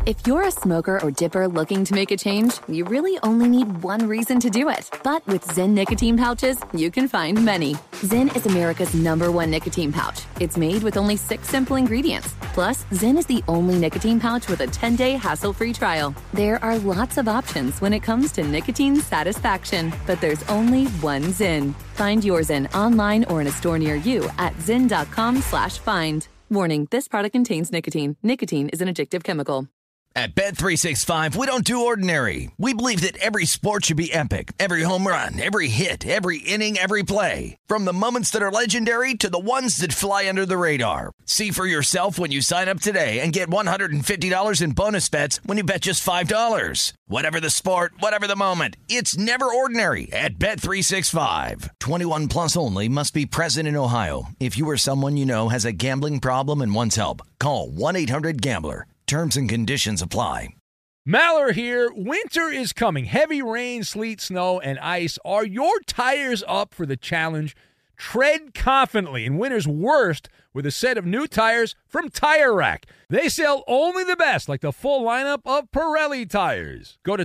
If you're a smoker or dipper looking to make a change, you really only need one reason to do it. But with Zyn nicotine pouches, you can find many. Zyn is America's #1 nicotine pouch. It's made with only 6 simple ingredients. Plus, Zyn is the only nicotine pouch with a 10-day hassle-free trial. There are lots of options when it comes to nicotine satisfaction, but there's only one Zyn. Find your Zyn online or in a store near you at zyn.com/find. Warning, this product contains nicotine. Nicotine is an addictive chemical. At Bet365, we don't do ordinary. We believe that every sport should be epic. Every home run, every hit, every inning, every play. From the moments that are legendary to the ones that fly under the radar. See for yourself when you sign up today and get $150 in bonus bets when you bet just $5. Whatever the sport, whatever the moment, it's never ordinary at Bet365. 21 plus only. Must be present in Ohio. If you or someone you know has a gambling problem and wants help, call 1-800-GAMBLER. Terms and conditions apply. Maller here. Winter is coming. Heavy rain, sleet, snow, and ice. Are your tires up for the challenge? Tread confidently in winter's worst with a set of new tires from Tire Rack. They sell only the best, like the full lineup of Pirelli tires. Go to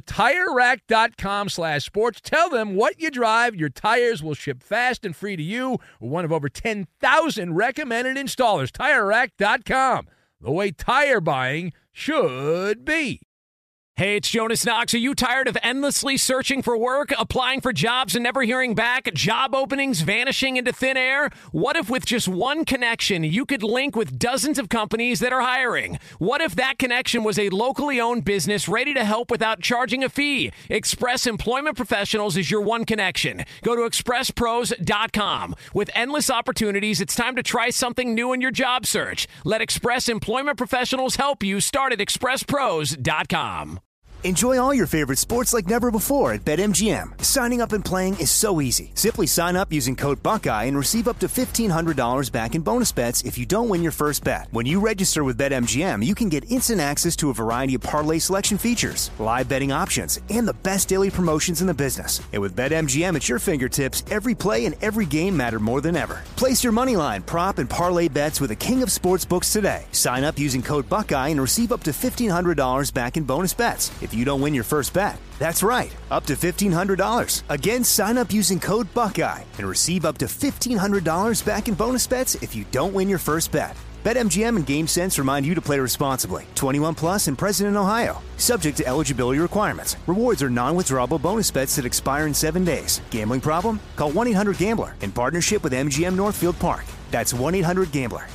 TireRack.com/sports. Tell them what you drive. Your tires will ship fast and free to you. One of over 10,000 recommended installers. TireRack.com. The way tire buying should be. Hey, it's Jonas Knox. Are you tired of endlessly searching for work, applying for jobs and never hearing back, job openings vanishing into thin air? What if with just one connection, you could link with dozens of companies that are hiring? What if that connection was a locally owned business ready to help without charging a fee? Express Employment Professionals is your one connection. Go to expresspros.com. With endless opportunities, it's time to try something new in your job search. Let Express Employment Professionals help you. Start at expresspros.com. Enjoy all your favorite sports like never before at BetMGM. Signing up and playing is so easy. Simply sign up using code Buckeye and receive up to $1,500 back in bonus bets if you don't win your first bet. When you register with BetMGM, you can get instant access to a variety of parlay selection features, live betting options, and the best daily promotions in the business. And with BetMGM at your fingertips, every play and every game matter more than ever. Place your moneyline, prop, and parlay bets with the king of sportsbooks today. Sign up using code Buckeye and receive up to $1,500 back in bonus bets if you don't win your first bet. That's right, up to $1,500. Again, sign up using code Buckeye and receive up to $1,500 back in bonus bets if you don't win your first bet. BetMGM and GameSense remind you to play responsibly. 21 plus and present in Ohio. Subject to eligibility requirements. Rewards are non-withdrawable bonus bets that expire in 7 days. Gambling problem? Call 1-800-GAMBLER in partnership with MGM Northfield Park. That's 1-800-GAMBLER.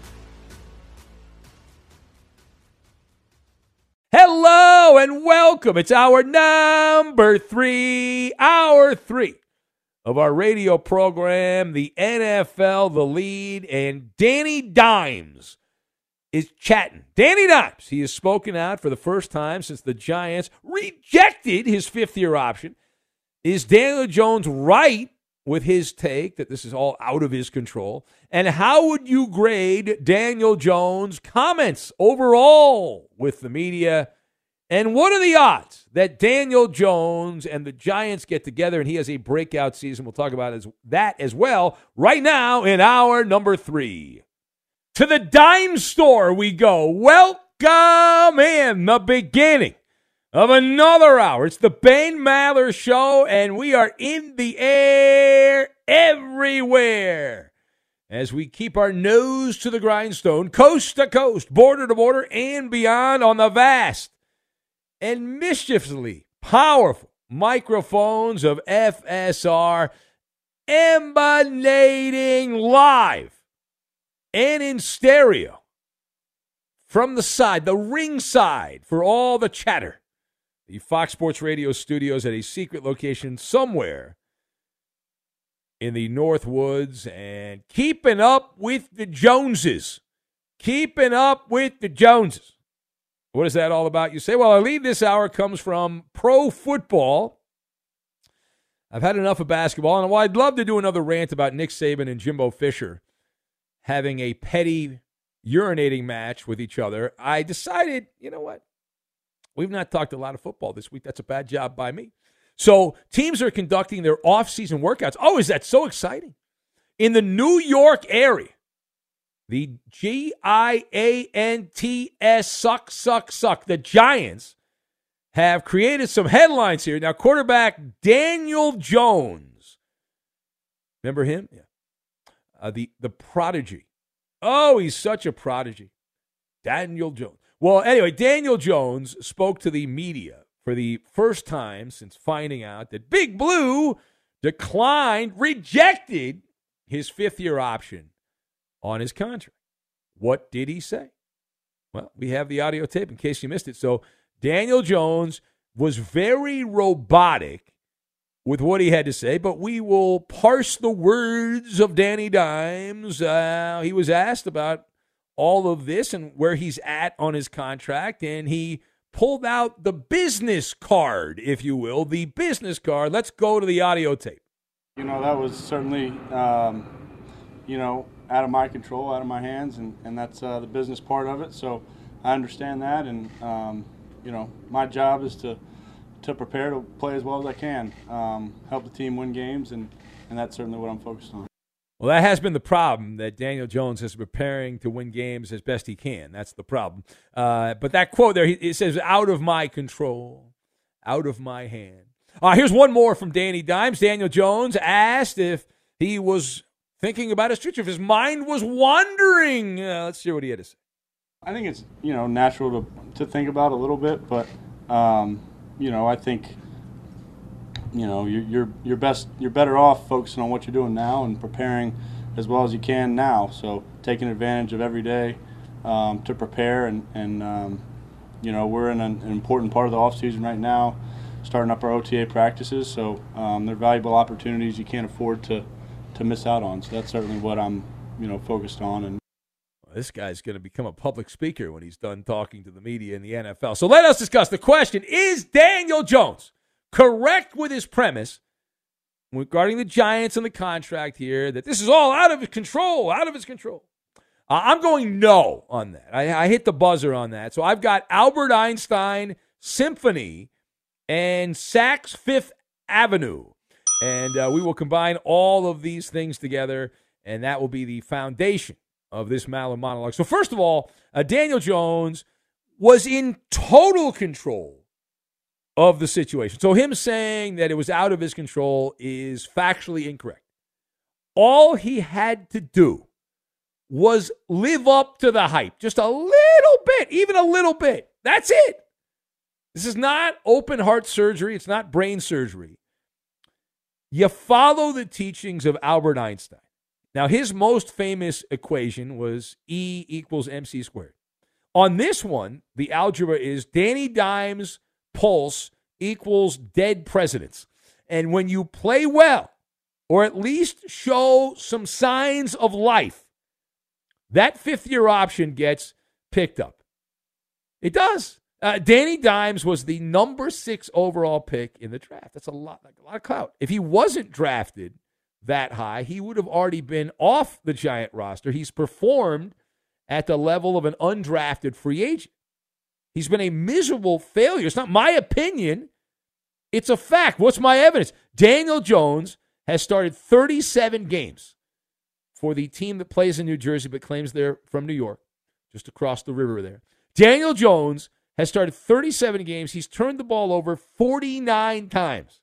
Hello and welcome. It's hour number 3, hour 3 of our radio program, the NFL, The Lead, and Danny Dimes is chatting. Danny Dimes, he has spoken out for the first time since the Giants rejected his fifth-year option. Is Daniel Jones right with his take that this is all out of his control? And how would you grade Daniel Jones' comments overall with the media? And what are the odds that Daniel Jones and the Giants get together and he has a breakout season? We'll talk about that as well right now in hour number 3. To the dime store we go. Welcome in the beginning of another hour. It's the Ben Maller Show, and we are in the air everywhere as we keep our nose to the grindstone, coast to coast, border to border, and beyond on the vast and mischievously powerful microphones of FSR, emanating live and in stereo from the side, the ring side, for all the chatter. The Fox Sports Radio studios at a secret location somewhere in the North Woods, and keeping up with the Joneses. Keeping up with the Joneses. What is that all about? You say, well, our lead this hour comes from pro football. I've had enough of basketball, and while I'd love to do another rant about Nick Saban and Jimbo Fisher having a petty urinating match with each other, I decided, you know what? We've not talked a lot of football this week. That's a bad job by me. So teams are conducting their off-season workouts. Oh, is that so exciting? In the New York area, The Giants suck. The Giants have created some headlines here. Now, quarterback Daniel Jones. Remember him? Yeah. The prodigy. Oh, he's such a prodigy. Daniel Jones. Well, anyway, Daniel Jones spoke to the media for the first time since finding out that Big Blue rejected his fifth-year option on his contract. What did he say? Well, we have the audio tape in case you missed it. So Daniel Jones was very robotic with what he had to say, but we will parse the words of Danny Dimes. He was asked about all of this and where he's at on his contract, and he pulled out the business card, if you will, the business card. Let's go to the audio tape. That was certainly, out of my control, out of my hands, and that's the business part of it. So I understand that, and, my job is to prepare to play as well as I can, help the team win games, and that's certainly what I'm focused on. Well, that has been the problem, that Daniel Jones is preparing to win games as best he can. That's the problem. But that quote there, it says, out of my control, out of my hand. Here's one more from Danny Dimes. Daniel Jones asked if he was thinking about his future, if his mind was wandering. Let's hear what he had to say. I think it's, natural to think about a little bit, but, I think, you're better off focusing on what you're doing now and preparing as well as you can now. So taking advantage of every day to prepare, and we're in an important part of the off season right now, starting up our OTA practices. So they're valuable opportunities you can't afford to miss out on. So that's certainly what I'm focused on. And this guy's going to become a public speaker when he's done talking to the media in the NFL. So let us discuss the question: is Daniel Jones correct with his premise regarding the Giants and the contract here, that this is all out of his control, I'm going no on that. I hit the buzzer on that. So I've got Albert Einstein Symphony and Saks Fifth Avenue. And we will combine all of these things together, and that will be the foundation of this Maller monologue. So first of all, Daniel Jones was in total control of the situation. So him saying that it was out of his control is factually incorrect. All he had to do was live up to the hype. Just a little bit, even a little bit. That's it. This is not open heart surgery. It's not brain surgery. You follow the teachings of Albert Einstein. Now, his most famous equation was E equals MC squared. On this one, the algebra is Danny Dimes' pulse equals dead presidents. And when you play well, or at least show some signs of life, that fifth-year option gets picked up. It does. Danny Dimes was the number 6 overall pick in the draft. That's a lot of clout. If he wasn't drafted that high, he would have already been off the Giant roster. He's performed at the level of an undrafted free agent. He's been a miserable failure. It's not my opinion. It's a fact. What's my evidence? Daniel Jones has started 37 games for the team that plays in New Jersey but claims they're from New York, just across the river there. Daniel Jones has started 37 games. He's turned the ball over 49 times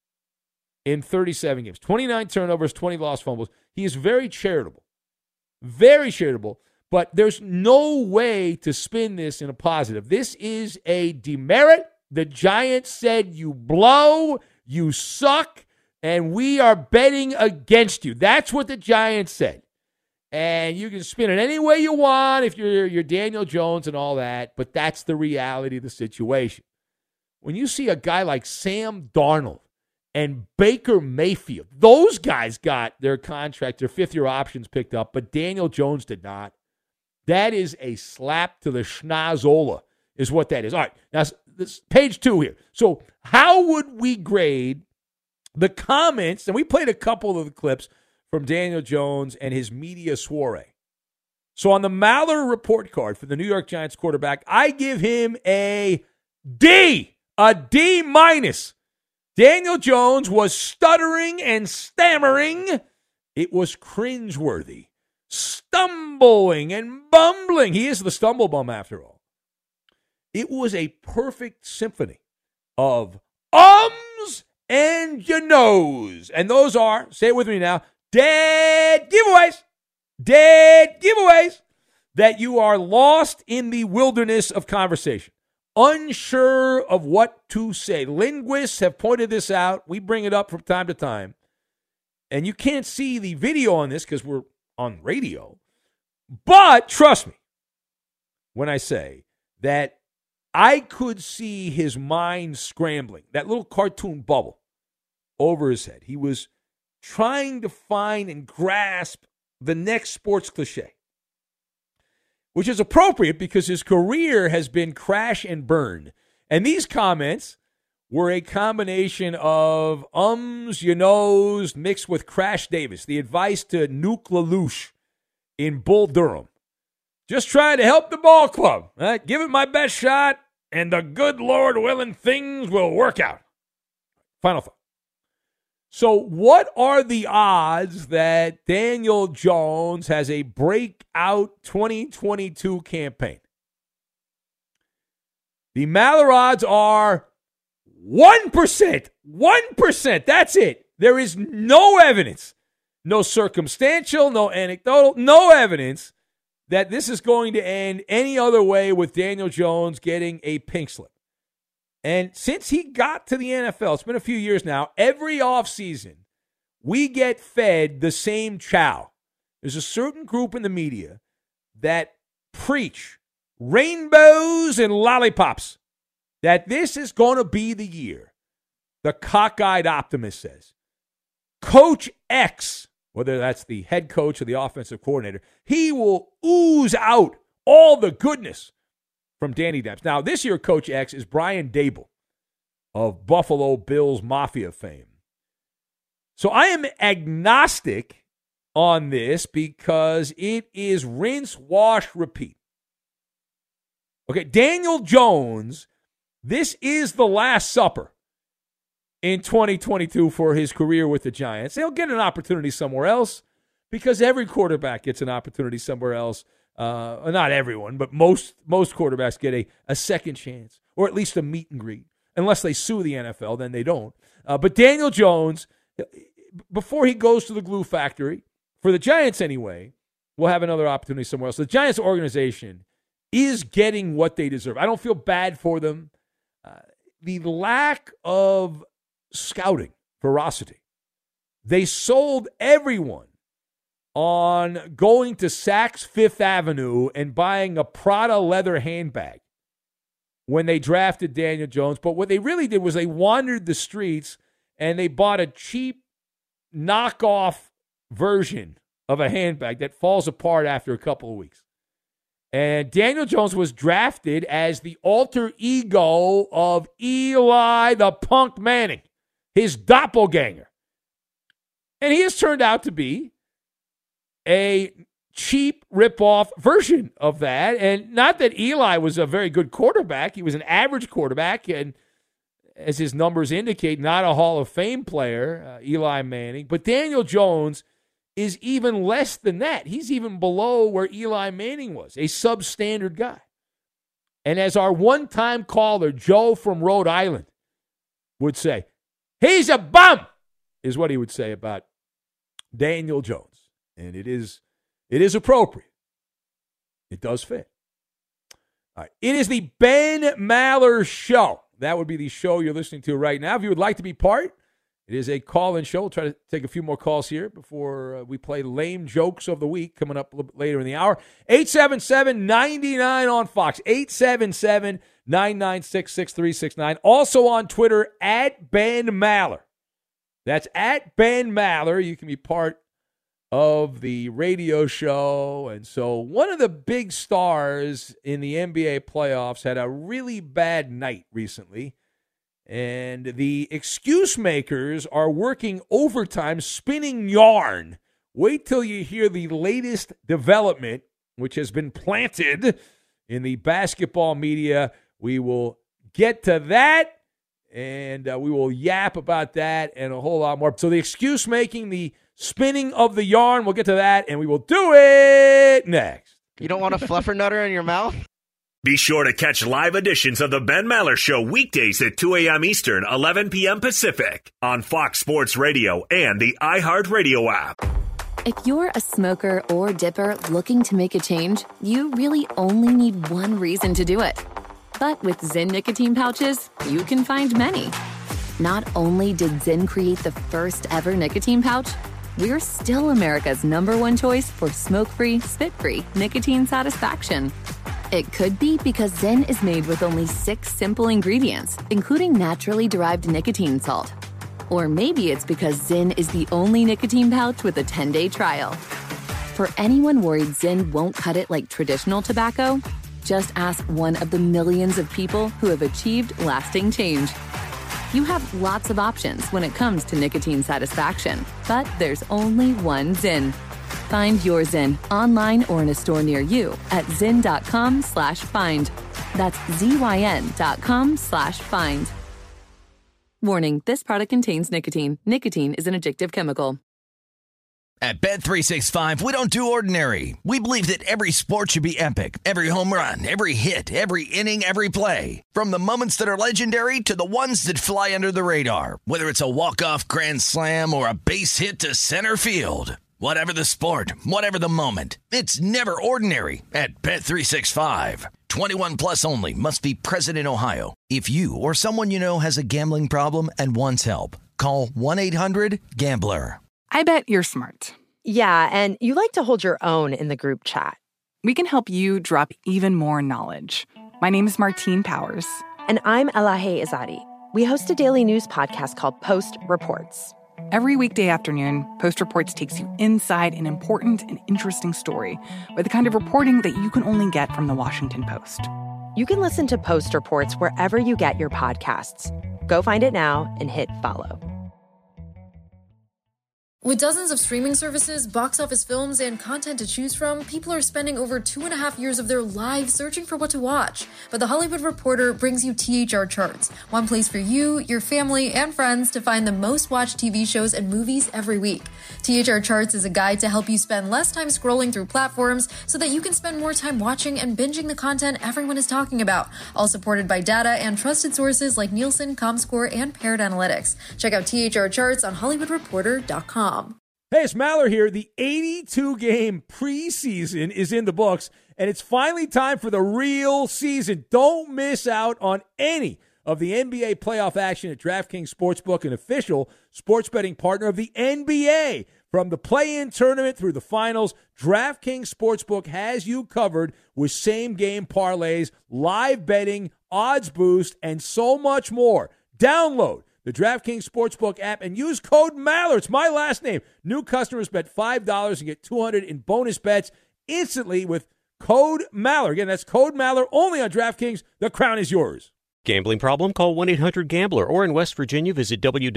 in 37 games. 29 turnovers, 20 lost fumbles. He is very charitable. Very charitable. But there's no way to spin this in a positive. This is a demerit. The Giants said you blow, you suck, and we are betting against you. That's what the Giants said. And you can spin it any way you want if you're Daniel Jones and all that, but that's the reality of the situation. When you see a guy like Sam Darnold and Baker Mayfield, those guys got their contract, their fifth-year options picked up, but Daniel Jones did not. That is a slap to the schnozola, is what that is. All right, now this page 2 here. So how would we grade the comments? And we played a couple of the clips from Daniel Jones and his media soiree. So on the Maller report card for the New York Giants quarterback, I give him a D minus. Daniel Jones was stuttering and stammering. It was cringeworthy. stumbling and bumbling. He is the stumble bum after all. It was a perfect symphony of ums and you knows. And those are, say it with me now, dead giveaways. Dead giveaways that you are lost in the wilderness of conversation, unsure of what to say. Linguists have pointed this out. We bring it up from time to time. And you can't see the video on this because we're on radio. But trust me when I say that I could see his mind scrambling, that little cartoon bubble over his head. He was trying to find and grasp the next sports cliche, which is appropriate because his career has been crash and burn. And these comments were a combination of ums, you knows, mixed with Crash Davis, the advice to Nuke LaLoosh in Bull Durham. Just trying to help the ball club. Right? Give it my best shot, and the good Lord willing, things will work out. Final thought. So what are the odds that Daniel Jones has a breakout 2022 campaign? The Maller odds are 1%. 1%. That's it. There is no evidence, no circumstantial, no anecdotal, no evidence that this is going to end any other way with Daniel Jones getting a pink slip. And since he got to the NFL, it's been a few years now, every offseason, we get fed the same chow. There's a certain group in the media that preach rainbows and lollipops, that this is going to be the year. The cockeyed optimist says, Coach X, whether that's the head coach or the offensive coordinator, he will ooze out all the goodness from Danny Dimes. Now, this year, Coach X is Brian Daboll of Buffalo Bills Mafia fame. So I am agnostic on this because it is rinse, wash, repeat. Okay, Daniel Jones, this is the last supper in 2022 for his career with the Giants. He'll get an opportunity somewhere else because every quarterback gets an opportunity somewhere else. Not everyone, but most quarterbacks get a second chance or at least a meet and greet. Unless they sue the NFL, then they don't. But Daniel Jones, before he goes to the glue factory, for the Giants anyway, will have another opportunity somewhere else. The Giants organization is getting what they deserve. I don't feel bad for them. The lack of scouting, ferocity. They sold everyone on going to Saks Fifth Avenue and buying a Prada leather handbag when they drafted Daniel Jones. But what they really did was they wandered the streets and they bought a cheap knockoff version of a handbag that falls apart after a couple of weeks. And Daniel Jones was drafted as the alter ego of Eli the Punk Manning, his doppelganger. And he has turned out to be a cheap ripoff version of that. And not that Eli was a very good quarterback. He was an average quarterback, and as his numbers indicate, not a Hall of Fame player, Eli Manning. But Daniel Jones is even less than that. He's even below where Eli Manning was, a substandard guy. And as our one-time caller, Joe from Rhode Island, would say, he's a bum, is what he would say about Daniel Jones. And it is appropriate. It does fit. All right. It is the Ben Maller Show. That would be the show you're listening to right now. If you would like to be part, it is a call-in show. We'll try to take a few more calls here before we play lame jokes of the week coming up a little bit later in the hour. 877-99 on Fox. 877-996-6369. Also on Twitter, at Ben Maller. That's at Ben Maller. You can be part of the radio show. And so one of the big stars in the NBA playoffs had a really bad night recently. And the excuse makers are working overtime, spinning yarn. Wait till you hear the latest development, which has been planted in the basketball media. We will get to that, and we will yap about that and a whole lot more. So the excuse making, the spinning of the yarn. We'll get to that, and we will do it next. You don't want a fluffernutter in your mouth? Be sure to catch live editions of The Ben Maller Show weekdays at 2 a.m. Eastern, 11 p.m. Pacific on Fox Sports Radio and the iHeartRadio app. If you're a smoker or dipper looking to make a change, you really only need one reason to do it. But with Zyn nicotine pouches, you can find many. Not only did Zyn create the first ever nicotine pouch, we're still America's #1 choice for smoke-free, spit-free nicotine satisfaction. It could be because Zyn is made with only 6 simple ingredients, including naturally derived nicotine salt. Or maybe it's because Zyn is the only nicotine pouch with a 10-day trial. For anyone worried Zyn won't cut it like traditional tobacco, just ask one of the millions of people who have achieved lasting change. You have lots of options when it comes to nicotine satisfaction, but there's only one Zyn. Find your Zyn online or in a store near you at zyn.com/find. That's ZYN.com/find. Warning, this product contains nicotine. Nicotine is an addictive chemical. At Bet365, we don't do ordinary. We believe that every sport should be epic. Every home run, every hit, every inning, every play. From the moments that are legendary to the ones that fly under the radar. Whether it's a walk-off grand slam or a base hit to center field. Whatever the sport, whatever the moment, it's never ordinary at Bet365. 21 plus only. Must be present in Ohio. If you or someone you know has a gambling problem and wants help, call 1-800-GAMBLER. I bet you're smart. Yeah, and you like to hold your own in the group chat. We can help you drop even more knowledge. My name is Martine Powers. And I'm Elahe Izadi. We host a daily news podcast called Post Reports. Every weekday afternoon, Post Reports takes you inside an important and interesting story with the kind of reporting that you can only get from the Washington Post. You can listen to Post Reports wherever you get your podcasts. Go find it now and hit follow. With dozens of streaming services, box office films, and content to choose from, people are spending over 2.5 years of their lives searching for what to watch. But The Hollywood Reporter brings you THR Charts, one place for you, your family, and friends to find the most watched TV shows and movies every week. THR Charts is a guide to help you spend less time scrolling through platforms so that you can spend more time watching and binging the content everyone is talking about, all supported by data and trusted sources like Nielsen, Comscore, and Paired Analytics. Check out THR Charts on HollywoodReporter.com. Hey, it's Maller here. The 82-game preseason is in the books, and it's finally time for the real season. Don't miss out on any of the NBA playoff action at DraftKings Sportsbook, an official sports betting partner of the NBA. From the play-in tournament through the finals, DraftKings Sportsbook has you covered with same-game parlays, live betting, odds boost, and so much more. Download the DraftKings Sportsbook app and use code Maller. It's my last name. New customers bet $5 and get $200 in bonus bets instantly with code Maller. Again, that's code Maller only on DraftKings. The crown is yours. Gambling problem? Call 1-800-GAMBLER. Or in West Virginia, visit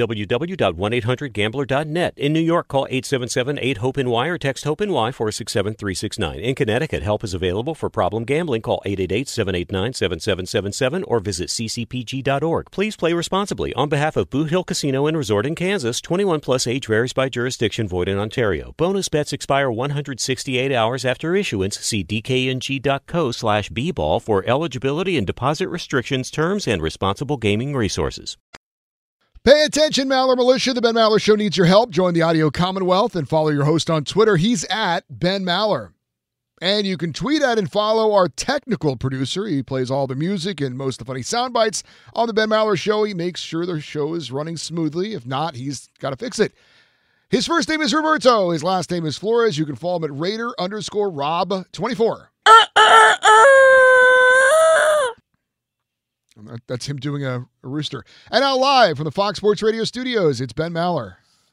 www.1800gambler.net. In New York, call 877-8-HOPE-NY or text HOPE-NY 467-369. In Connecticut, help is available for problem gambling. Call 888-789-7777 or visit ccpg.org. Please play responsibly. On behalf of Boot Hill Casino and Resort in Kansas, 21 plus age varies by jurisdiction, void in Ontario. Bonus bets expire 168 hours after issuance. See dkng.co/bball for eligibility and deposit restrictions, terms, and responsible gaming resources. Pay attention, Maller Militia. The Ben Maller Show needs your help. Join the Audio Commonwealth and follow your host on Twitter. He's at Ben Maller. And you can tweet at and follow our technical producer. He plays all the music and most of the funny sound bites on the Ben Maller Show. He makes sure the show is running smoothly. If not, he's got to fix it. His first name is Roberto. His last name is Flores. You can follow him at Raider_Rob24. That's him doing a rooster. And now live from the Fox Sports Radio studios, it's Ben Maller.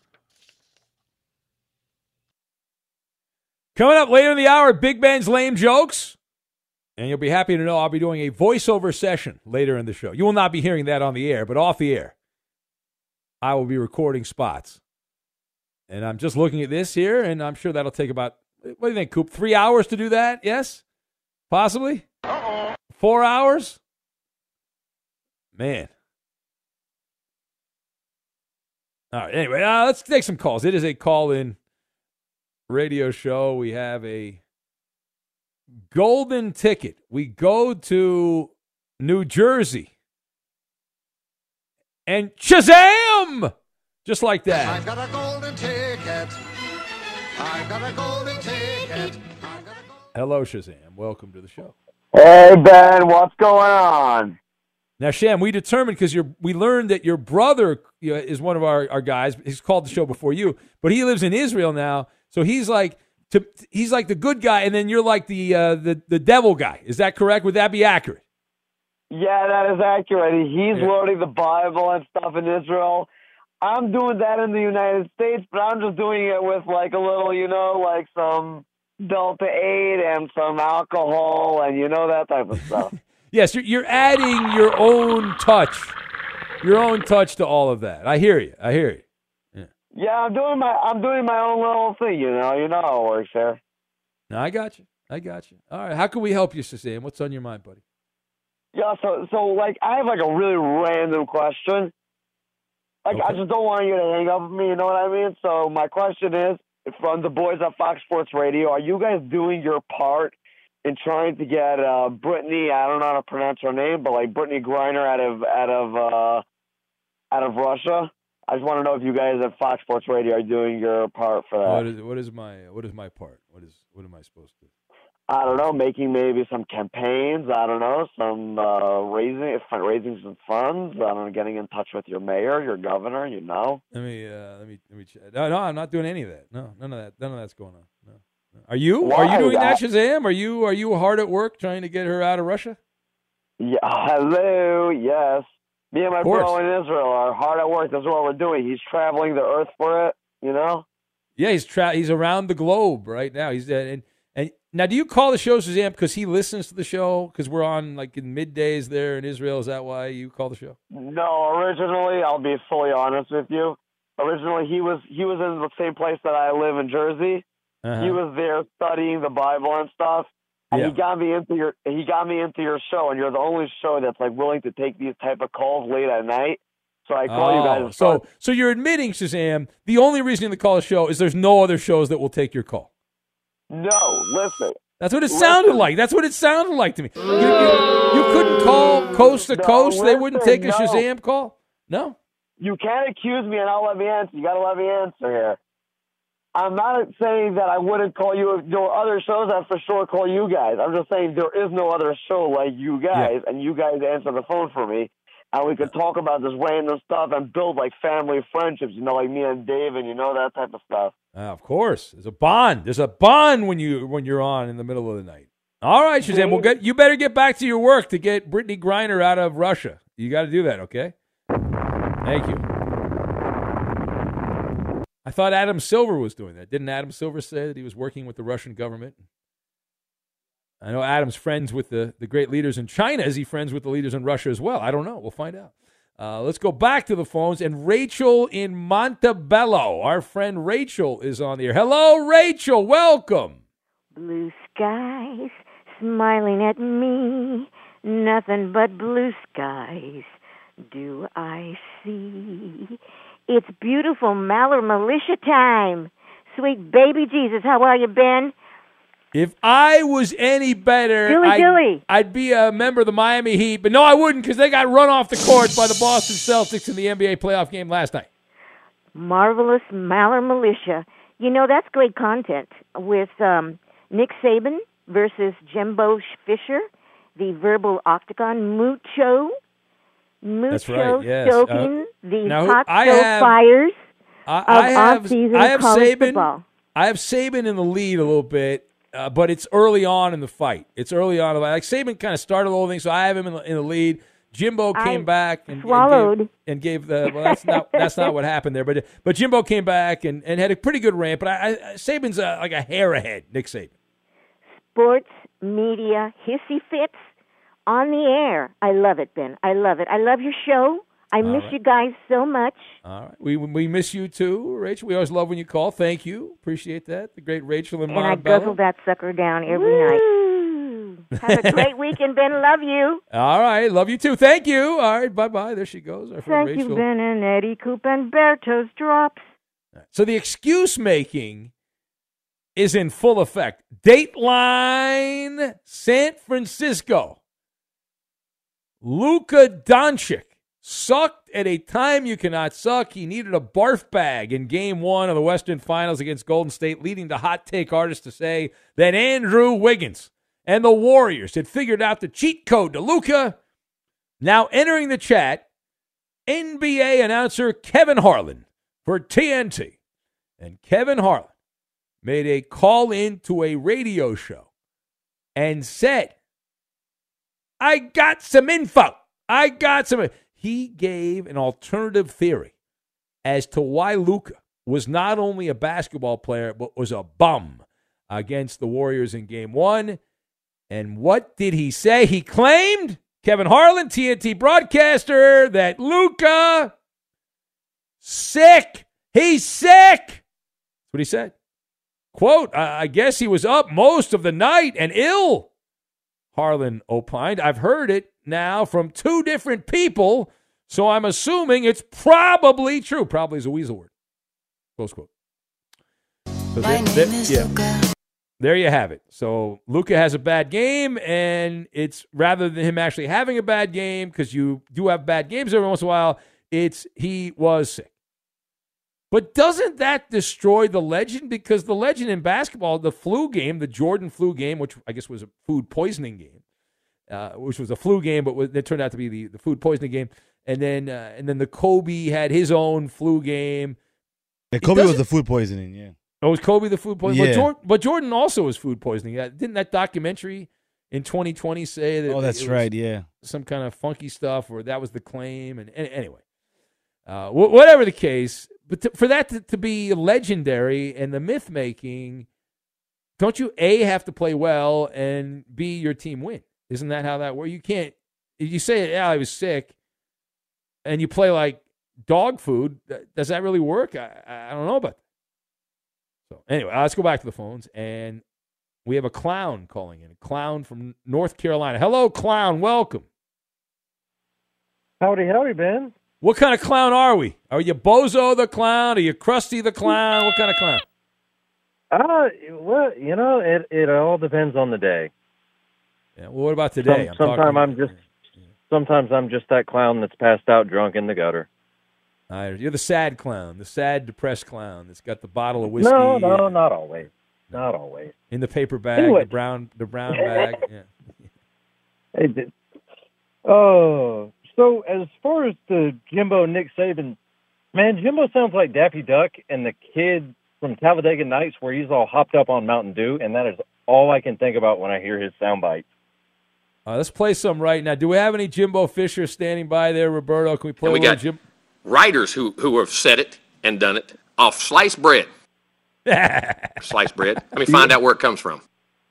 Coming up later in the hour, Big Ben's Lame Jokes. And you'll be happy to know I'll be doing a voiceover session later in the show. You will not be hearing that on the air, but off the air, I will be recording spots. And I'm just looking at this here, and I'm sure that'll take about, what do you think, Coop, 3 hours to do that? Yes? Possibly? 4 hours? Man. All right. Anyway, let's take some calls. It is a call-in radio show. We have a golden ticket. We go to New Jersey. And Shazam! Just like that. I've got a golden ticket. I've got a golden ticket. Hello, Shazam. Welcome to the show. Hey, Ben. What's going on? Now, Sham, we determined because we learned that your brother is one of our guys. He's called the show before you, but he lives in Israel now. So he's like the good guy, and then you're like the devil guy. Is that correct? Would that be accurate? Yeah, that is accurate. He's learning the Bible and stuff in Israel. I'm doing that in the United States, but I'm just doing it with like a little, like some Delta 8 and some alcohol and that type of stuff. Yes, you're adding your own touch to all of that. I hear you. Yeah, I'm doing my own little thing. You know how it works here. No, I got you. All right, how can we help you, Shazam? What's on your mind, buddy? Yeah, so like I have like a really random question. Like I just don't want you to hang up with me. You know what I mean? So my question is, from the boys at Fox Sports Radio, are you guys doing your part in trying to get Brittany, I don't know how to pronounce her name, but like Brittany Griner out of Russia? I just want to know if you guys at Fox Sports Radio are doing your part for that. What is my part? What am I supposed to do? I don't know, making maybe some campaigns. I don't know, some raising some funds. I don't know, getting in touch with your mayor, your governor. Let me check. No, I'm not doing any of that. No, none of that's going on. No. Are you? Why? Are you doing that, Shazam? Are you hard at work trying to get her out of Russia? Yeah. Hello. Yes. Me and my bro in Israel are hard at work. That's what we're doing. He's traveling the earth for it. Yeah, he's around the globe right now. He's and now, do you call the show, Shazam, because he listens to the show? Because we're on like in middays there in Israel. Is that why you call the show? No, originally, I'll be fully honest with you. Originally, he was in the same place that I live in Jersey. He was there studying the Bible and stuff, and he got me into your show. And you're the only show that's like willing to take these type of calls late at night. So I call you guys. So you're admitting, Shazam, the only reason to call the show is there's no other shows that will take your call. No, listen. That's what it sounded like. That's what it sounded like to me. You couldn't call coast to coast. They wouldn't take a Shazam call. No. You can't accuse me and not let me answer. You got to let me answer here. I'm not saying that I wouldn't call you. There are other shows I'd for sure call you guys. I'm just saying there is no other show like you guys, and you guys answer the phone for me, and we could talk about this random stuff and build like family friendships, like me and Dave and that type of stuff. Of course, there's a bond. There's a bond when you're on in the middle of the night. All right, Shazam, you better get back to your work to get Brittany Griner out of Russia. You got to do that, okay? Thank you. I thought Adam Silver was doing that. Didn't Adam Silver say that he was working with the Russian government? I know Adam's friends with the great leaders in China. Is he friends with the leaders in Russia as well? I don't know. We'll find out. Let's go back to the phones. And Rachel in Montebello, our friend Rachel is on the air. Hello, Rachel. Welcome. Blue skies smiling at me. Nothing but blue skies do I see. It's beautiful Maller Militia time. Sweet baby Jesus, how are you, Ben? If I was any better, I'd be a member of the Miami Heat. But no, I wouldn't, because they got run off the court by the Boston Celtics in the NBA playoff game last night. Marvelous Maller Militia. That's great content with Nick Saban versus Jimbo Fisher, the verbal octagon Mucho. That's right, yes. Stoking the hot fires of off-season college football. I have Saban in the lead a little bit, but it's early on in the fight. Like Saban kind of started the whole thing, so I have him in the lead. Jimbo came back and gave the that's not what happened there, but Jimbo came back and had a pretty good rant. But Saban's like a hair ahead. Nick Saban. Sports media hissy fits on the air. I love it, Ben. I love it. I love your show. I miss you guys so much. All right. We miss you too, Rachel. We always love when you call. Thank you. Appreciate that. The great Rachel in Montebello. And I guzzle that sucker down every night. Have a great weekend, Ben. Love you. All right. Love you, too. Thank you. All right. Bye-bye. There she goes. Our friend Thank Rachel. you, Ben and Eddie, Coop and Berto's drops. So the excuse making is in full effect. Dateline San Francisco. Luka Doncic sucked at a time you cannot suck. He needed a barf bag in Game 1 of the Western Finals against Golden State, leading to hot take artists to say that Andrew Wiggins and the Warriors had figured out the cheat code to Luka. Now entering the chat, NBA announcer Kevin Harlan for TNT. And Kevin Harlan made a call in to a radio show and said, I got some info. He gave an alternative theory as to why Luka was not only a basketball player, but was a bum against the Warriors in Game 1. And what did he say? He claimed, Kevin Harlan, TNT broadcaster, that Luka, sick. He's sick. That's what he said. Quote, I guess he was up most of the night and ill. Harlan opined, I've heard it now from 2 different people, so I'm assuming it's probably true. Probably is a weasel word. Close quote. So there you have it. So Luka has a bad game, and it's rather than him actually having a bad game, because you do have bad games every once in a while, it's he was sick. But doesn't that destroy the legend? Because the legend in basketball, the flu game, the Jordan flu game, which I guess was a food poisoning game, which was a flu game, but it turned out to be the food poisoning game. And then the Kobe had his own flu game. Yeah, Kobe was the food poisoning, yeah. Oh, was Kobe the food poisoning? Yeah. But Jordan also was food poisoning. Didn't that documentary in 2020 say that? Oh, that's right, yeah. Some kind of funky stuff, or that was the claim. And anyway, whatever the case, but for that to be legendary and the myth making, don't you A, have to play well, and B, your team win? Isn't that how that works? You can't. If you say, yeah, I was sick, and you play like dog food, does that really work? I don't know about that. So anyway, let's go back to the phones, and we have a clown calling in. A clown from North Carolina. Hello, clown. Welcome. Howdy, Ben. What kind of clown are we? Are you Bozo the clown? Are you Krusty the clown? What kind of clown? Well, it all depends on the day. Yeah. Well, what about today? Sometimes I'm just that clown that's passed out drunk in the gutter. You're the sad clown, the sad, depressed clown that's got the bottle of whiskey. No, not always. Not always. In the paper bag, anyway. the brown bag. Yeah. So as far as the Jimbo Nick Saban, man, Jimbo sounds like Daffy Duck and the kid from Talladega Nights where he's all hopped up on Mountain Dew, and that is all I can think about when I hear his sound bites. Let's play some right now. Do we have any Jimbo Fisher standing by there, Roberto? Can we play and we got Jim? Writers who have said it and done it off sliced bread. Sliced bread. Let me find out where it comes from.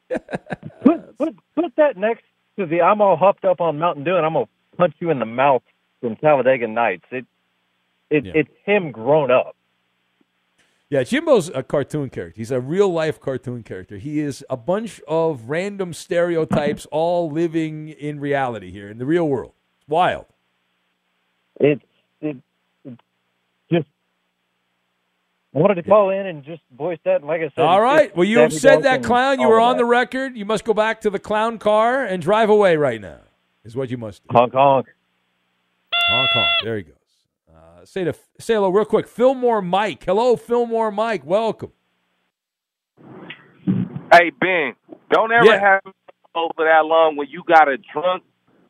Put that next to the I'm all hopped up on Mountain Dew and I'm going to punch you in the mouth from Talladega Nights. It's him grown up. Yeah, Jimbo's a cartoon character. He's a real-life cartoon character. He is a bunch of random stereotypes all living in reality here, in the real world. It's wild. It's just wanted to call in and just voice that. And like I said, all right. Well, you have said that, clown. You were on the record. You must go back to the clown car and drive away right now, is what you must do. Honk, honk. Honk, honk. There he goes. Say hello real quick. Fillmore Mike. Hello, Fillmore Mike. Welcome. Hey, Ben, don't ever have me over that long when you got a drunk.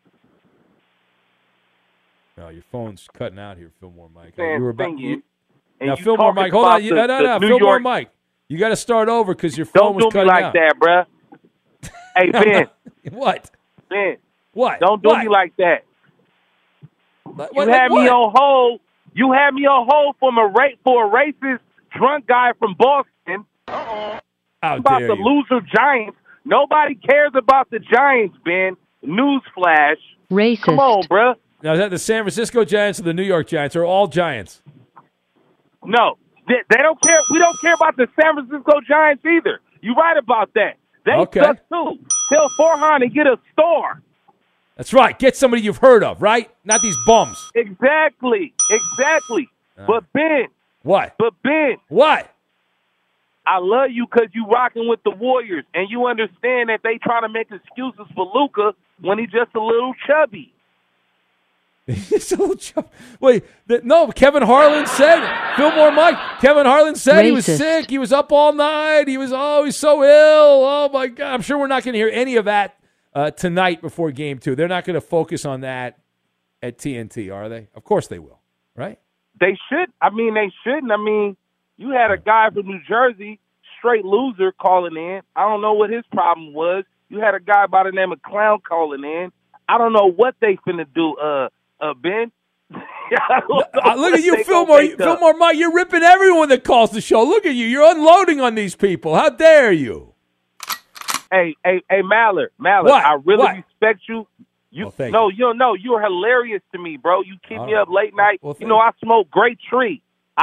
No, your phone's cutting out here, Fillmore Mike. You were about now, Fillmore Mike. Hold on. No. Fillmore Mike. You got to start over because your phone was cutting out. Don't do me like that, bruh. Hey, Ben. What? Ben. What? Don't do me like that. You had me on hold. You had me on hold for a racist drunk guy from Boston. About the loser Giants. Nobody cares about the Giants, Ben. Newsflash. Racist. Come on, bruh. Now, is that the San Francisco Giants or the New York Giants, or all Giants? No. They don't care. We don't care about the San Francisco Giants either. You're right about that. They suck too. Tell Farhan to get a star. That's right. Get somebody you've heard of, right? Not these bums. Exactly. But Ben. What? But Ben. What? I love you because you rocking with the Warriors, and you understand that they try to make excuses for Luka when he's just a little chubby. He's a little chubby. Wait, no, Kevin Harlan said, Fillmore Mike, Kevin Harlan said he was sick. He was up all night. He's so ill. Oh, my God. I'm sure we're not going to hear any of that tonight before Game 2. They're not going to focus on that at TNT, are they? Of course they will, right? They should. They shouldn't. You had a guy from New Jersey, straight loser, calling in. I don't know what his problem was. You had a guy by the name of Clown calling in. I don't know what they finna do, Ben. Look at you, Fillmore Mike. You're ripping everyone that calls the show. Look at you. You're unloading on these people. How dare you? Hey, Maller. What? I really respect you. You know, you're hilarious to me, bro. You keep me up late night. I smoke great tree.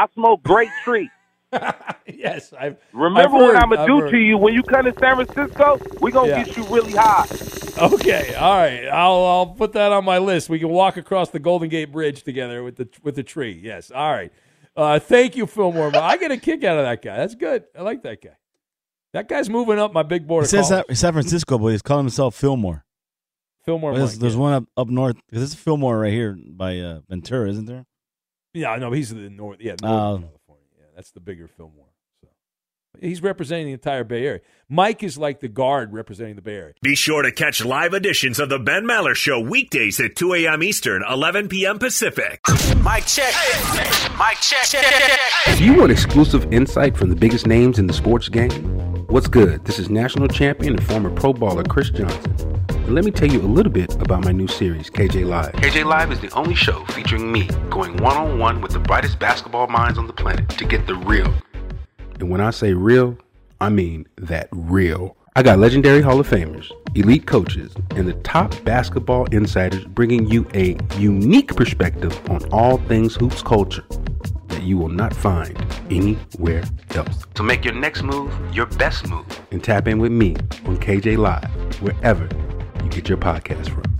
Yes. Remember what I'm going to do to you when you come to San Francisco? We're going to get you really high. Okay. All right. I'll put that on my list. We can walk across the Golden Gate Bridge together with the tree. Yes. All right. Thank you, Fillmore. I get a kick out of that guy. That's good. I like that guy. That guy's moving up my big board. It says San Francisco, but he's calling himself Fillmore. Fillmore. There's one up north. Because there's a Fillmore right here by Ventura, isn't there? Yeah, no, he's in the north. Yeah, California. Yeah, that's the bigger Fillmore. So he's representing the entire Bay Area. Mike is like the guard representing the Bay Area. Be sure to catch live editions of the Ben Maller Show weekdays at 2 a.m. Eastern, 11 p.m. Pacific. Mic check. Mic check. Do you want exclusive insight from the biggest names in the sports game? What's good? This is national champion and former pro baller Chris Johnson. And let me tell you a little bit about my new series, KJ Live. KJ Live is the only show featuring me going one-on-one with the brightest basketball minds on the planet to get the real. And when I say real, I mean that real. I got legendary Hall of Famers, elite coaches, and the top basketball insiders bringing you a unique perspective on all things hoops culture that you will not find anywhere else. So make your next move your best move and tap in with me on KJ Live, wherever you get your podcast from.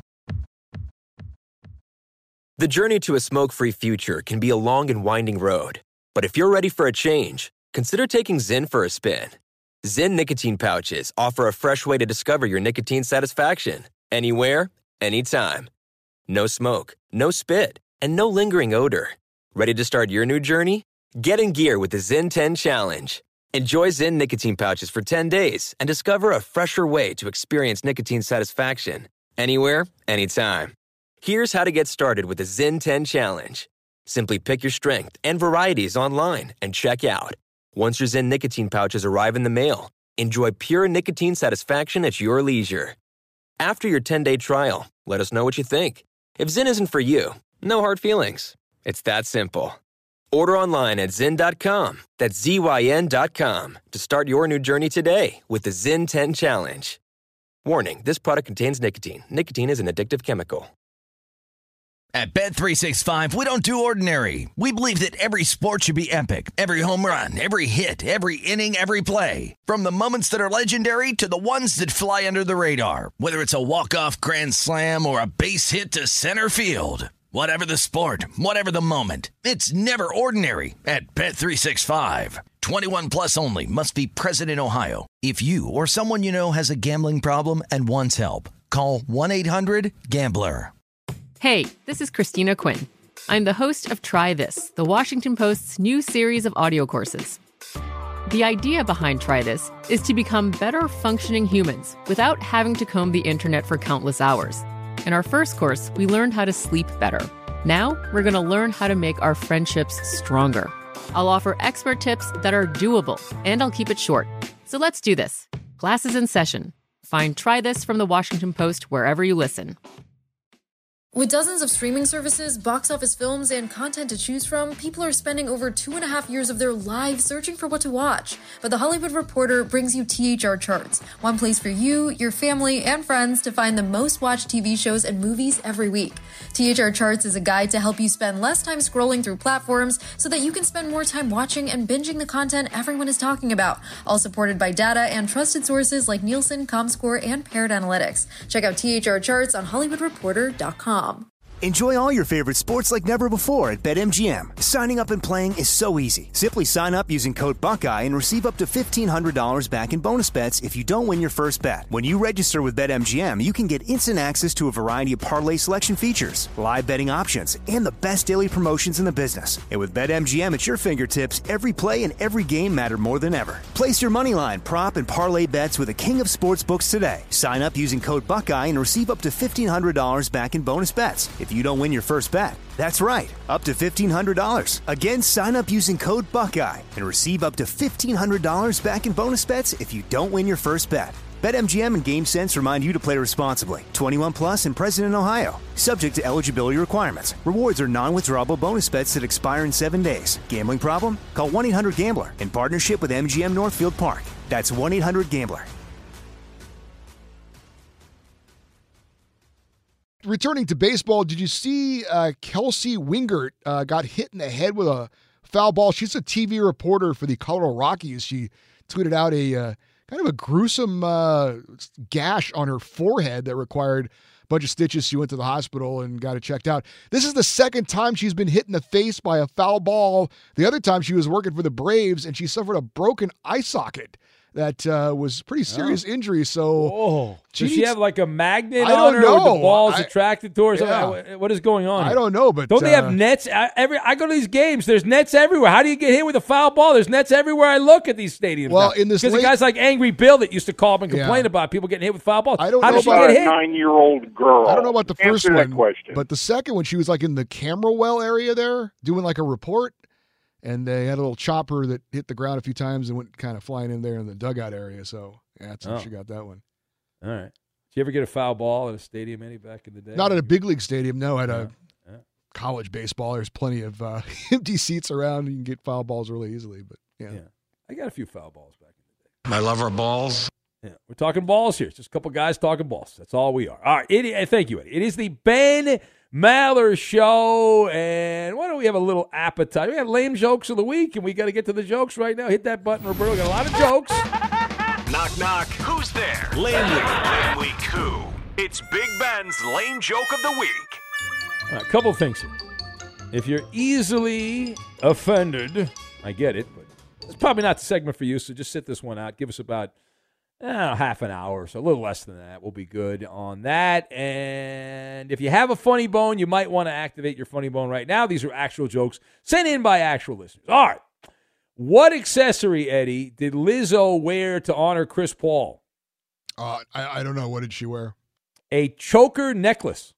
The journey to a smoke-free future can be a long and winding road. But if you're ready for a change, consider taking Zyn for a spin. Zyn nicotine pouches offer a fresh way to discover your nicotine satisfaction. Anywhere, anytime. No smoke, no spit, and no lingering odor. Ready to start your new journey? Get in gear with the Zyn 10 Challenge. Enjoy Zyn nicotine pouches for 10 days and discover a fresher way to experience nicotine satisfaction. Anywhere, anytime. Here's how to get started with the Zyn 10 Challenge. Simply pick your strength and varieties online and check out. Once your Zyn nicotine pouches arrive in the mail, enjoy pure nicotine satisfaction at your leisure. After your 10-day trial, let us know what you think. If Zyn isn't for you, no hard feelings. It's that simple. Order online at Zyn.com, that's ZYN.com, to start your new journey today with the Zyn 10 Challenge. Warning, this product contains nicotine. Nicotine is an addictive chemical. At Bet365, we don't do ordinary. We believe that every sport should be epic. Every home run, every hit, every inning, every play. From the moments that are legendary to the ones that fly under the radar. Whether it's a walk-off grand slam or a base hit to center field. Whatever the sport, whatever the moment, it's never ordinary at Bet365. 21 plus only. Must be present in Ohio. If you or someone you know has a gambling problem and wants help, call 1-800-GAMBLER. Hey, this is Christina Quinn. I'm the host of Try This, the Washington Post's new series of audio courses. The idea behind Try This is to become better functioning humans without having to comb the internet for countless hours. In our first course, we learned how to sleep better. Now, we're going to learn how to make our friendships stronger. I'll offer expert tips that are doable, and I'll keep it short. So let's do this. Class is in session. Find Try This from the Washington Post wherever you listen. With dozens of streaming services, box office films, and content to choose from, people are spending over 2.5 years of their lives searching for what to watch. But The Hollywood Reporter brings you THR Charts, one place for you, your family, and friends to find the most watched TV shows and movies every week. THR Charts is a guide to help you spend less time scrolling through platforms so that you can spend more time watching and binging the content everyone is talking about, all supported by data and trusted sources like Nielsen, Comscore, and Parrot Analytics. Check out THR Charts on HollywoodReporter.com. Enjoy all your favorite sports like never before at BetMGM. Signing up and playing is so easy. Simply sign up using code Buckeye and receive up to $1,500 back in bonus bets if you don't win your first bet. When you register with BetMGM, you can get instant access to a variety of parlay selection features, live betting options, and the best daily promotions in the business. And with BetMGM at your fingertips, every play and every game matter more than ever. Place your moneyline, prop, and parlay bets with the king of sportsbooks today. Sign up using code Buckeye and receive up to $1,500 back in bonus bets if you don't win your first bet. That's right, up to $1,500. Again, sign up using code Buckeye and receive up to $1,500 back in bonus bets if you don't win your first bet. BetMGM and GameSense remind you to play responsibly. 21 plus and present in Ohio. Subject to eligibility requirements. Rewards are non-withdrawable bonus bets that expire in 7 days. Gambling problem? Call 1-800-GAMBLER in partnership with MGM Northfield Park. That's 1-800-GAMBLER. Returning to baseball, did you see Kelsey Wingert got hit in the head with a foul ball? She's a TV reporter for the Colorado Rockies. She tweeted out a kind of a gruesome gash on her forehead that required a bunch of stitches. She went to the hospital and got it checked out. This is the second time she's been hit in the face by a foul ball. The other time she was working for the Braves, and she suffered a broken eye socket. That was pretty serious injury. So, does she have like a magnet on her? Or the ball's attracted to her? Yeah. What is going on? I don't know, but don't they have nets? I go to these games. There's nets everywhere. How do you get hit with a foul ball? There's nets everywhere. I look at these stadiums. Well, in this because the guys like Angry Bill that used to call up and complain about people getting hit with foul balls. I don't How know does she about get hit? A 9-year-old girl. I don't know about the first Answer that one, question. but the second one, she was like in the camera well area there doing like a report. And they had a little chopper that hit the ground a few times and went kind of flying in there in the dugout area. So, yeah, that's how she got that one. All right. Did you ever get a foul ball at a stadium, Eddie, back in the day? Not at a big league stadium, no. At a college baseball, there's plenty of empty seats around. You can get foul balls really easily. But, yeah. I got a few foul balls back in the day. I love our balls. Yeah, we're talking balls here. It's just a couple guys talking balls. That's all we are. All right. Thank you, Eddie. It is the Ben Maller Show, and why don't we have a little appetite? We have lame jokes of the week, and we got to get to the jokes right now. Hit that button, Roberto. We got a lot of jokes. Knock, knock. Who's there? Lame Week. Lame Week who? It's Big Ben's Lame Joke of the Week. All right, a couple things here. If you're easily offended, I get it, but it's probably not the segment for you, so just sit this one out. Give us about half an hour or so, a little less than that. We'll be good on that. And if you have a funny bone, you might want to activate your funny bone right now. These are actual jokes sent in by actual listeners. All right. What accessory, Eddie, did Lizzo wear to honor Chris Paul? I don't know. What did she wear? A choker necklace.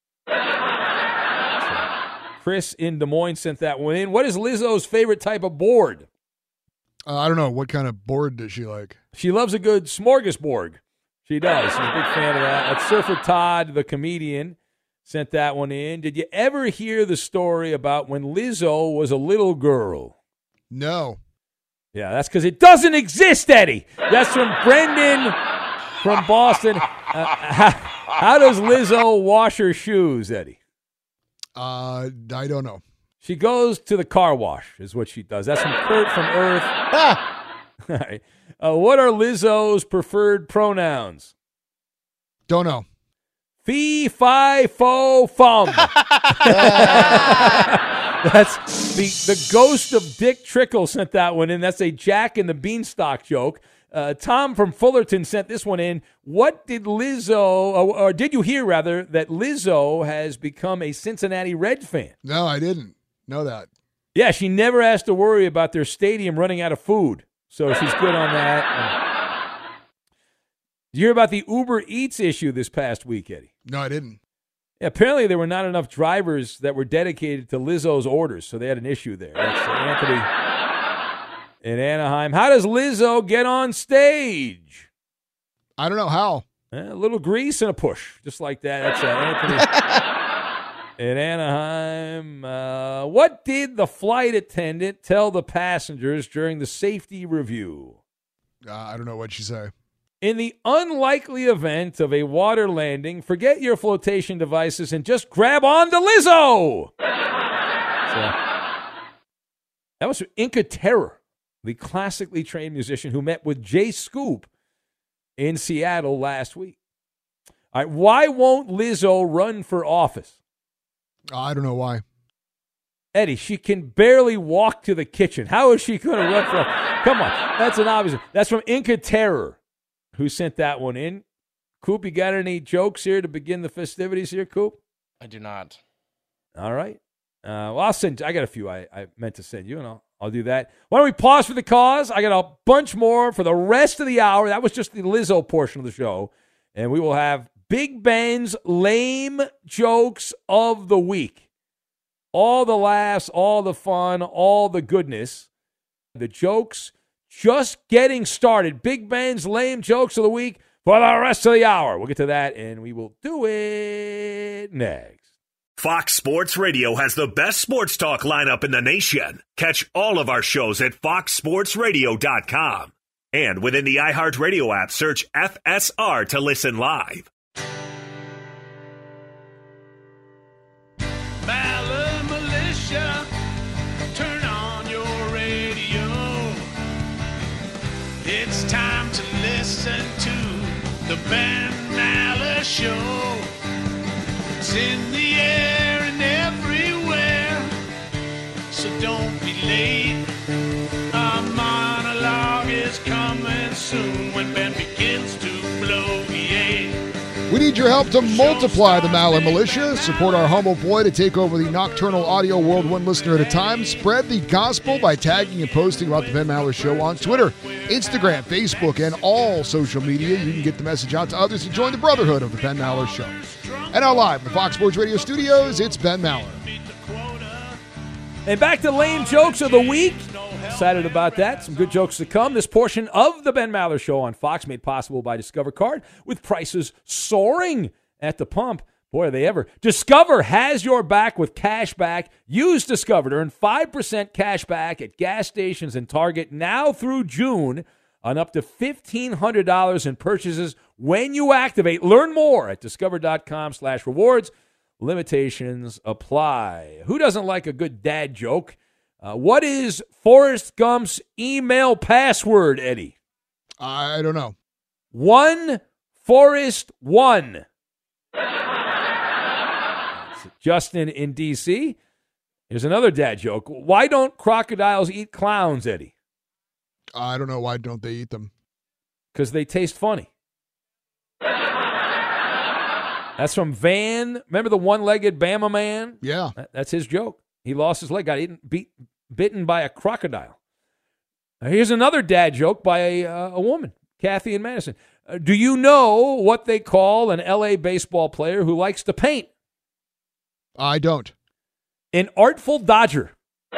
Chris in Des Moines sent that one in. What is Lizzo's favorite type of board? I don't know. What kind of board does she like? She loves a good smorgasbord. She does. She's a big fan of that. That's Surfer Todd, the comedian, sent that one in. Did you ever hear the story about when Lizzo was a little girl? No. Yeah, that's because it doesn't exist, Eddie. That's from Brendan from Boston. How does Lizzo wash her shoes, Eddie? I don't know. She goes to the car wash is what she does. That's from Kurt from Earth. All right. What are Lizzo's preferred pronouns? Don't know. Fee, fi, fo, fum. That's the ghost of Dick Trickle sent that one in. That's a Jack and the Beanstalk joke. Tom from Fullerton sent this one in. What did Lizzo, or did you hear rather, that Lizzo has become a Cincinnati Red fan? No, I didn't know that. Yeah, she never has to worry about their stadium running out of food. So she's good on that. Did you hear about the Uber Eats issue this past week, Eddie? No, I didn't. Yeah, apparently there were not enough drivers that were dedicated to Lizzo's orders, so they had an issue there. That's Anthony in Anaheim. How does Lizzo get on stage? I don't know how. A little grease and a push, just like that. That's Anthony in Anaheim. What did the flight attendant tell the passengers during the safety review? I don't know what she say. In the unlikely event of a water landing, forget your flotation devices and just grab on to Lizzo. That was Inca Terror, the classically trained musician who met with Jay Scoop in Seattle last week. All right, why won't Lizzo run for office? I don't know why. Eddie, she can barely walk to the kitchen. How is she going to run for office? Come on, that's an obvious. That's from Inca Terror, who sent that one in. Coop, you got any jokes here to begin the festivities here, Coop? I do not. All right. Well, I'll send. I got a few I meant to send you, and I'll do that. Why don't we pause for the cause? I got a bunch more for the rest of the hour. That was just the Lizzo portion of the show, and we will have Big Ben's lame jokes of the week. All the laughs, all the fun, all the goodness. The jokes just getting started. Big Ben's lame jokes of the week for the rest of the hour. We'll get to that, and we will do it next. Fox Sports Radio has the best sports talk lineup in the nation. Catch all of our shows at foxsportsradio.com. And within the iHeartRadio app, search FSR to listen live. Maller Militia, turn on your radio. It's time to listen to the Ben Maller Show. It's in the air and everywhere, so don't be late. Our monologue is coming soon when Ben begins to blow. We need your help to multiply the Maller Militia. Support our humble ploy to take over the nocturnal audio world one listener at a time. Spread the gospel by tagging and posting about the Ben Maller Show on Twitter, Instagram, Facebook, and all social media. You can get the message out to others and join the brotherhood of the Ben Maller Show. And now live from the Fox Sports Radio studios, it's Ben Maller. And back to lame jokes of the week. Excited about that. Some good jokes to come. This portion of the Ben Maller Show on Fox made possible by Discover Card with prices soaring at the pump. Boy, are they ever. Discover has your back with cash back. Use Discover to earn 5% cash back at gas stations and Target now through June on up to $1,500 in purchases when you activate. Learn more at discover.com/rewards. Limitations apply. Who doesn't like a good dad joke? What is Forrest Gump's email password, Eddie? I don't know. 1 Forrest 1. Justin in D.C. Here's another dad joke. Why don't crocodiles eat clowns, Eddie? I don't know. Why don't they eat them? Because they taste funny. That's from Van. Remember the one-legged Bama man? Yeah. That's his joke. He lost his leg, got bitten by a crocodile. Here's another dad joke by a woman, Kathy in Madison. Do you know what they call an L.A. baseball player who likes to paint? I don't. An artful dodger. All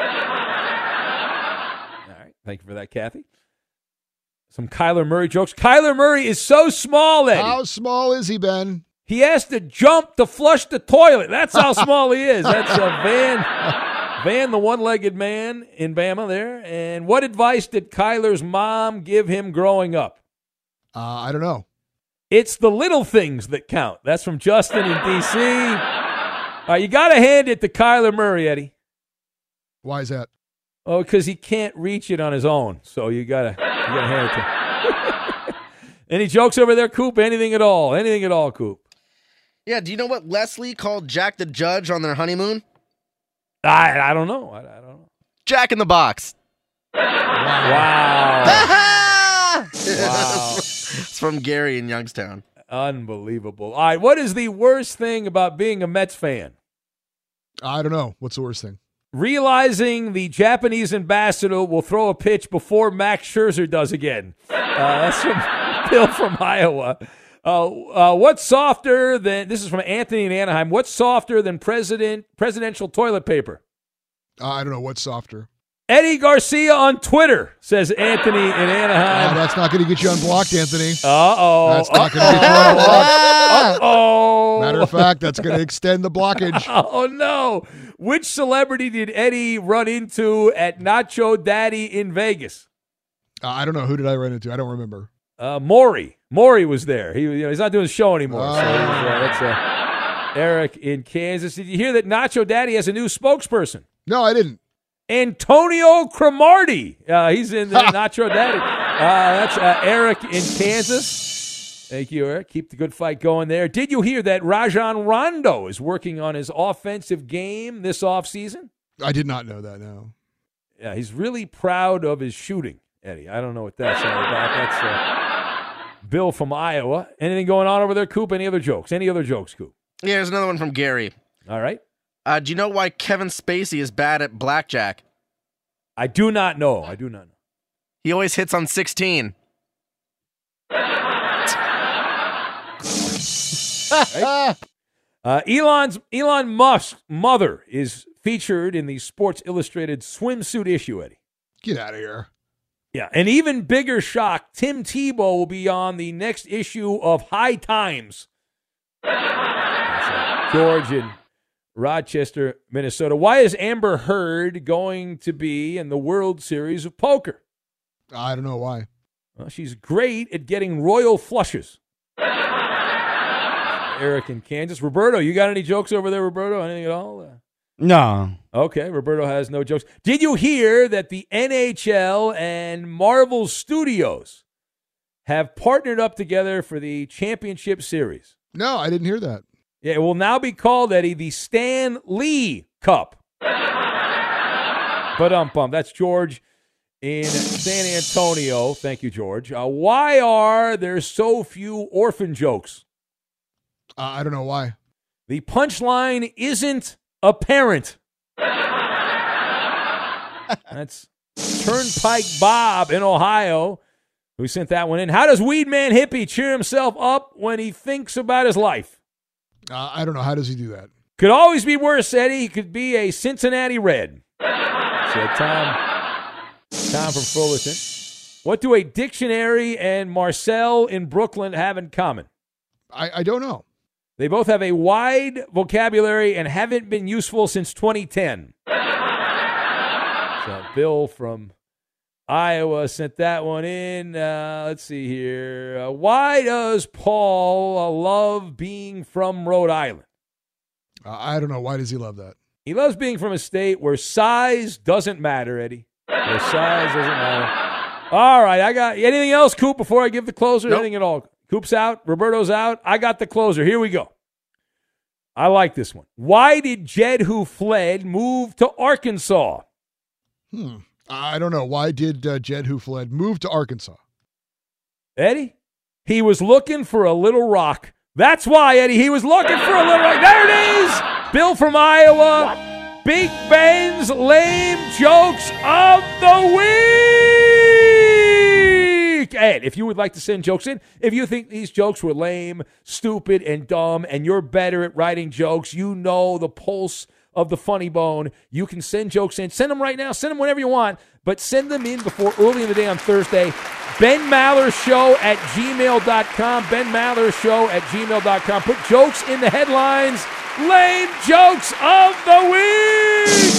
right. Thank you for that, Kathy. Some Kyler Murray jokes. Kyler Murray is so small, Eddie. How small is he, Ben? He has to jump to flush the toilet. That's how small he is. That's Van, the one-legged man in Bama there. And what advice did Kyler's mom give him growing up? I don't know. It's the little things that count. That's from Justin in D.C. You got to hand it to Kyler Murray, Eddie. Why is that? Oh, because he can't reach it on his own. So you gotta hand it to him. Any jokes over there, Coop? Anything at all? Anything at all, Coop? Yeah, do you know what Leslie called Jack the Judge on their honeymoon? I don't know. I don't know. Jack in the Box. Wow. Wow. It's from Gary in Youngstown. Unbelievable. All right, what is the worst thing about being a Mets fan? I don't know. What's the worst thing? Realizing the Japanese ambassador will throw a pitch before Max Scherzer does again. That's from Bill from Iowa. What's softer than, this is from Anthony in Anaheim, what's softer than presidential toilet paper? I don't know. What's softer? Eddie Garcia on Twitter, says Anthony in Anaheim. That's not going to get you unblocked, Anthony. Uh-oh. That's not going to get you unblocked. Uh-oh. Matter of fact, that's going to extend the blockage. Oh, no. Which celebrity did Eddie run into at Nacho Daddy in Vegas? I don't know. Who did I run into? I don't remember. Maury. Maury was there. He's not doing the show anymore. So that's Eric in Kansas. Did you hear that Nacho Daddy has a new spokesperson? No, I didn't. Antonio Cromartie. He's in the Nacho Daddy. That's Eric in Kansas. Thank you, Eric. Keep the good fight going there. Did you hear that Rajon Rondo is working on his offensive game this offseason? I did not know that, no. Yeah, he's really proud of his shooting, Eddie. I don't know what that's all about. That's Bill from Iowa. Anything going on over there, Coop? Any other jokes? Coop? Yeah, there's another one from Gary. All right. Do you know why Kevin Spacey is bad at blackjack? I do not know. He always hits on 16. Right? Elon Musk's mother is featured in the Sports Illustrated swimsuit issue, Eddie. Get out of here. Yeah, an even bigger shock, Tim Tebow will be on the next issue of High Times. George in Rochester, Minnesota. Why is Amber Heard going to be in the World Series of Poker? I don't know why. Well, she's great at getting royal flushes. Eric in Kansas. Roberto, you got any jokes over there, Roberto? Anything at all? No. Okay, Roberto has no jokes. Did you hear that the NHL and Marvel Studios have partnered up together for the championship series? No, I didn't hear that. Yeah, it will now be called, Eddie, the Stan Lee Cup. But that's George in San Antonio. Thank you, George. Why are there so few orphan jokes? I don't know why. The punchline isn't apparent. That's Turnpike Bob in Ohio who sent that one in. How does Weed Man Hippie cheer himself up when he thinks about his life? I don't know. How does he do that? Could always be worse, Eddie. He could be a Cincinnati Red. Said Tom from Fullerton. What do a dictionary and Marcel in Brooklyn have in common? I don't know. They both have a wide vocabulary and haven't been useful since 2010. So Bill from Iowa sent that one in. Let's see here. Why does Paul love being from Rhode Island? I don't know. Why does he love that? He loves being from a state where size doesn't matter, Eddie. Where size doesn't matter. All right, I got anything else, Coop, before I give the closer? Nope. Anything at all? Coop's out. Roberto's out. I got the closer. Here we go. I like this one. Why did Jed Who Fled move to Arkansas? I don't know. Why did Jed Who Fled move to Arkansas? Eddie, he was looking for a little rock. That's why, Eddie, he was looking for a little rock. There it is. Bill from Iowa. Big Ben's lame jokes of the week. And if you would like to send jokes in, if you think these jokes were lame, stupid, and dumb, and you're better at writing jokes, you know the pulse of the funny bone, you can send jokes in. Send them right now. Send them whenever you want, but send them in before early in the day on Thursday. BenMallerShow@gmail.com. BenMallerShow@gmail.com. Put jokes in the headlines. Lame jokes of the week.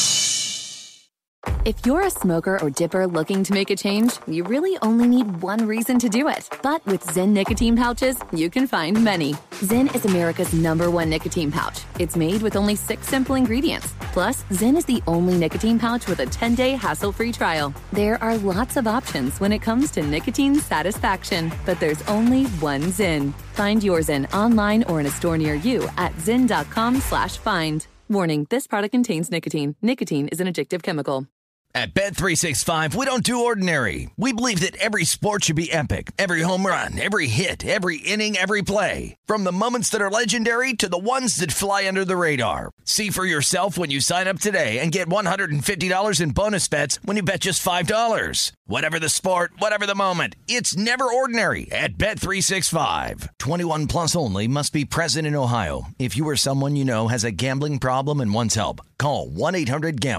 If you're a smoker or dipper looking to make a change, you really only need one reason to do it. But with Zyn nicotine pouches, you can find many. Zyn is America's #1 nicotine pouch. It's made with only 6 simple ingredients. Plus, Zyn is the only nicotine pouch with a 10-day hassle-free trial. There are lots of options when it comes to nicotine satisfaction, but there's only one Zyn. Find your Zyn online or in a store near you at zyn.com/find. Warning, this product contains nicotine. Nicotine is an addictive chemical. At Bet365, we don't do ordinary. We believe that every sport should be epic. Every home run, every hit, every inning, every play. From the moments that are legendary to the ones that fly under the radar. See for yourself when you sign up today and get $150 in bonus bets when you bet just $5. Whatever the sport, whatever the moment, it's never ordinary at Bet365. 21 plus only. Must be present in Ohio. If you or someone you know has a gambling problem and wants help, call 1-800-GAMBLER.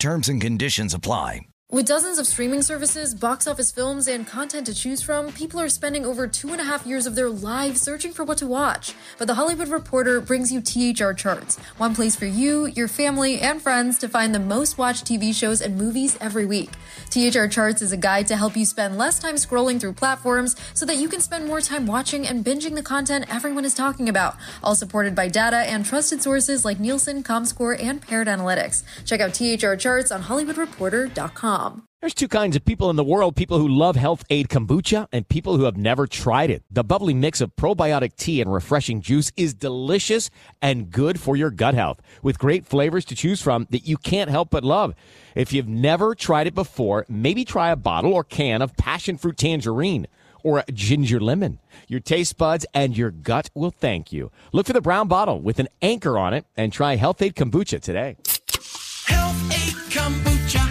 Terms and conditions apply. With dozens of streaming services, box office films, and content to choose from, people are spending over 2.5 years of their lives searching for what to watch. But The Hollywood Reporter brings you THR Charts, one place for you, your family, and friends to find the most watched TV shows and movies every week. THR Charts is a guide to help you spend less time scrolling through platforms so that you can spend more time watching and binging the content everyone is talking about, all supported by data and trusted sources like Nielsen, Comscore, and Paired Analytics. Check out THR Charts on HollywoodReporter.com. There's two kinds of people in the world, people who love Health Aid Kombucha and people who have never tried it. The bubbly mix of probiotic tea and refreshing juice is delicious and good for your gut health, with great flavors to choose from that you can't help but love. If you've never tried it before, maybe try a bottle or can of passion fruit tangerine or a ginger lemon. Your taste buds and your gut will thank you. Look for the brown bottle with an anchor on it and try Health Aid Kombucha today. Health Aid Kombucha.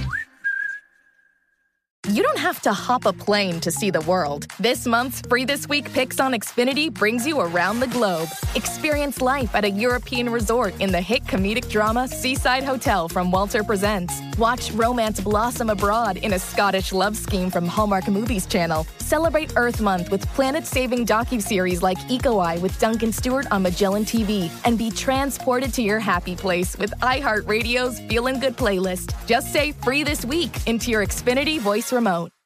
You don't have to hop a plane to see the world. This month's Free This Week Picks on Xfinity brings you around the globe. Experience life at a European resort in the hit comedic drama Seaside Hotel from Walter Presents. Watch romance blossom abroad in a Scottish love scheme from Hallmark Movies Channel. Celebrate Earth Month with planet-saving docuseries like Eco Eye with Duncan Stewart on Magellan TV. And be transported to your happy place with iHeartRadio's Feelin' Good playlist. Just say Free This Week into your Xfinity voice remote.